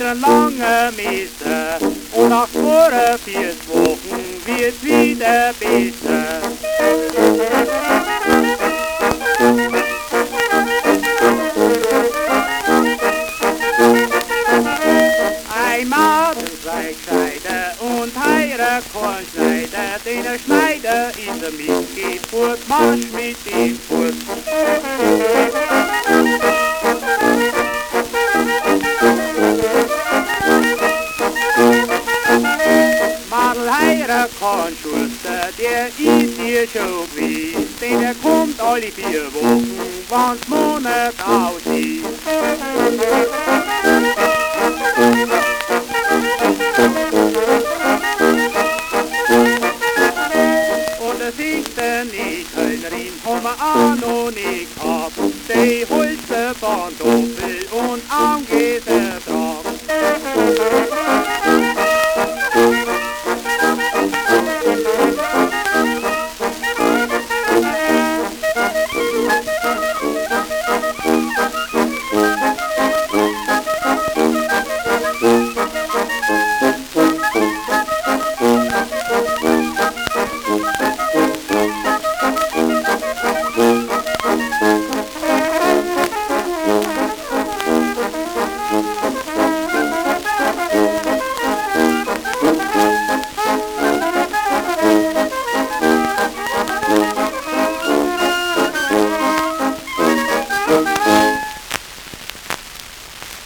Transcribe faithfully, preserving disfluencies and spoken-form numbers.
wieder lange Messe und nach vor vier Wochen wird's wieder besser. Einmal zwei Gescheide und heire Kornschneider, den der Schneider in der mitgeht, fort, marsch mit ihm fort. Madel heire Kornschuster, der ist hier schon gewiss, denn der kommt alle vier Wochen, wann's Monat aus